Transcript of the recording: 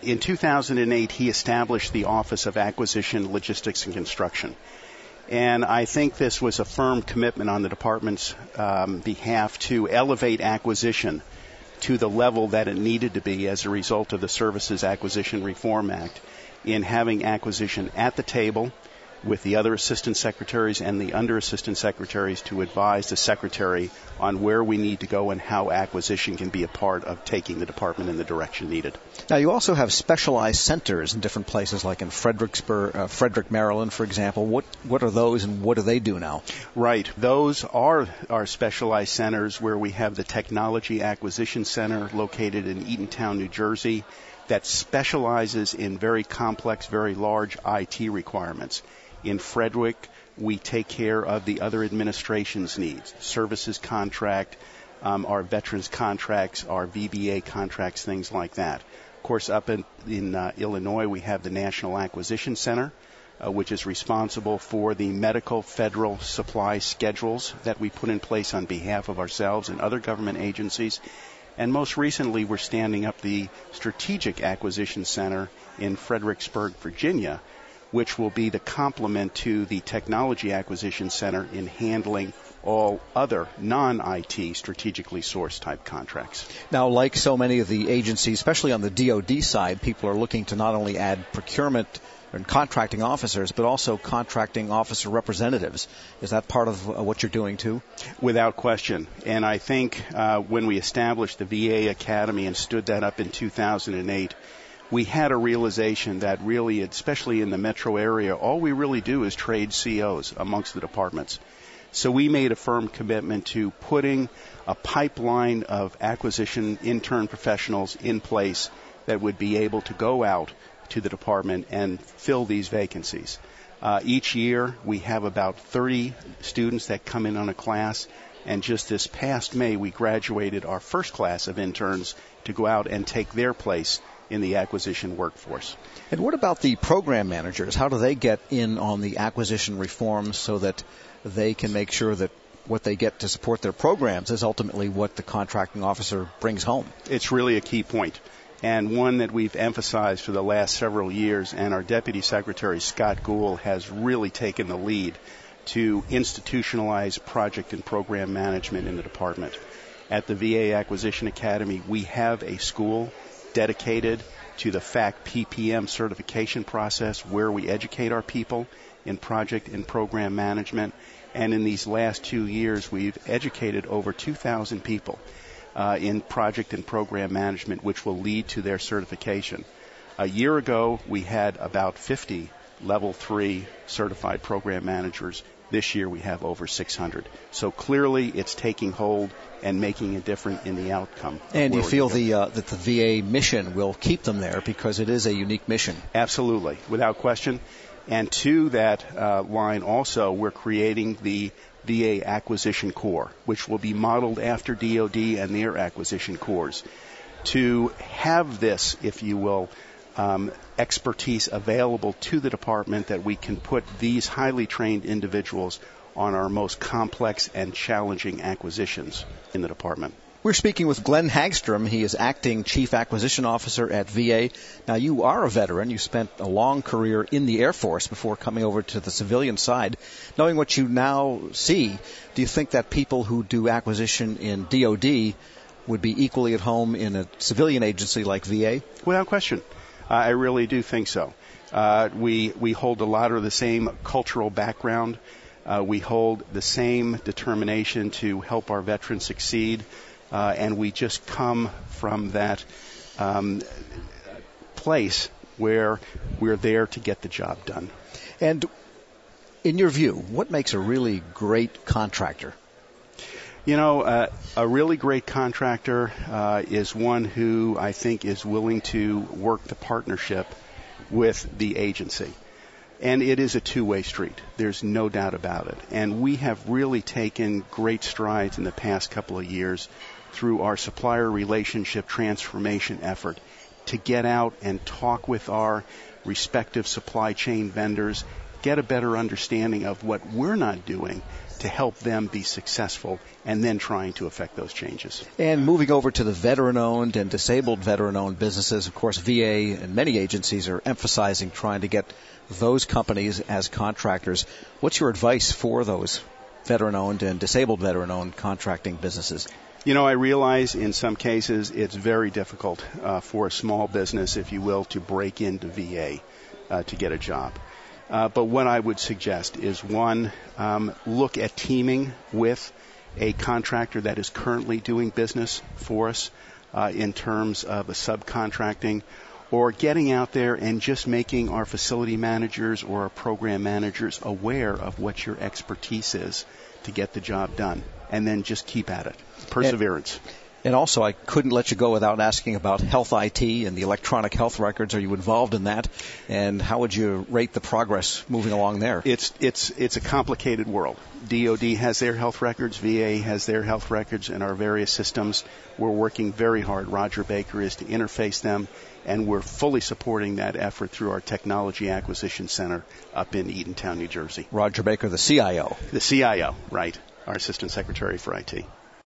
In 2008, he established the Office of Acquisition, Logistics, and Construction. And I think this was a firm commitment on the department's behalf to elevate acquisition to the level that it needed to be as a result of the Services Acquisition Reform Act, in having acquisition at the table with the other assistant secretaries and the under assistant secretaries to advise the secretary on where we need to go and how acquisition can be a part of taking the department in the direction needed. Now, you also have specialized centers in different places, like in Frederick, Maryland, for example. What are those, and what do they do now? Right. Those are our specialized centers, where we have the Technology Acquisition Center located in Eatontown, New Jersey, that specializes in very complex, very large IT requirements. In Frederick, we take care of the other administration's needs, services contract, our veterans contracts, our VBA contracts, things like that. Of course, up in Illinois, we have the National Acquisition Center, which is responsible for the medical federal supply schedules that we put in place on behalf of ourselves and other government agencies. And most recently, we're standing up the Strategic Acquisition Center in Fredericksburg, Virginia, which will be the complement to the Technology Acquisition Center in handling all other non-IT strategically sourced type contracts. Now, like so many of the agencies, especially on the DoD side, people are looking to not only add procurement and contracting officers, but also contracting officer representatives. Is that part of what you're doing too? Without question. And I think when we established the VA Academy and stood that up in 2008, we had a realization that really, especially in the metro area, all we really do is trade COs amongst the departments. So we made a firm commitment to putting a pipeline of acquisition intern professionals in place that would be able to go out to the department and fill these vacancies. Each year, we have about 30 students that come in on a class, and just this past May, we graduated our first class of interns to go out and take their place in the acquisition workforce. And what about the program managers? How do they get in on the acquisition reforms so that they can make sure that what they get to support their programs is ultimately what the contracting officer brings home? It's really a key point, and one that we've emphasized for the last several years, and our Deputy Secretary, Scott Gould, has really taken the lead to institutionalize project and program management in the department. At the VA Acquisition Academy, we have a school dedicated to the FACT PPM certification process, where we educate our people in project and program management. And in these last 2 years, we've educated over 2,000 people in project and program management, which will lead to their certification. A year ago, we had about 50 Level 3 certified program managers. This year, we have over 600. So clearly, it's taking hold and making a difference in the outcome. And you feel that the VA mission will keep them there because it is a unique mission? Absolutely, without question. And to that line also, we're creating the VA Acquisition Corps, which will be modeled after DoD and their acquisition corps, to have this, if you will, expertise available to the department, that we can put these highly trained individuals on our most complex and challenging acquisitions in the department. We're speaking with Glenn Hagstrom. He is acting Chief Acquisition Officer at VA. Now, you are a veteran. You spent a long career in the Air Force before coming over to the civilian side. Knowing what you now see, do you think that people who do acquisition in DoD would be equally at home in a civilian agency like VA? Without question. I really do think so. We hold a lot of the same cultural background. We hold the same determination to help our veterans succeed, and we just come from that place where we're there to get the job done. And in your view, what makes a really great contractor? You know, a really great contractor is one who I think is willing to work the partnership with the agency. And it is a two-way street. There's no doubt about it. And we have really taken great strides in the past couple of years through our supplier relationship transformation effort to get out and talk with our respective supply chain vendors, get a better understanding of what we're not doing to help them be successful, and then trying to affect those changes. And moving over to the veteran-owned and disabled veteran-owned businesses, of course, VA and many agencies are emphasizing trying to get those companies as contractors. What's your advice for those veteran-owned and disabled veteran-owned contracting businesses? You know, I realize in some cases it's very difficult for a small business, if you will, to break into VA to get a job. But what I would suggest is, one, look at teaming with a contractor that is currently doing business for us in terms of a subcontracting, or getting out there and just making our facility managers or our program managers aware of what your expertise is to get the job done, and then just keep at it. Perseverance. And also, I couldn't let you go without asking about health IT and the electronic health records. Are you involved in that? And how would you rate the progress moving along there? It's a complicated world. DoD has their health records, VA has their health records, and our various systems. We're working very hard. Roger Baker is to interface them, and we're fully supporting that effort through our Technology Acquisition Center up in Eatontown, New Jersey. Roger Baker, the CIO. The CIO, right. Our Assistant Secretary for IT.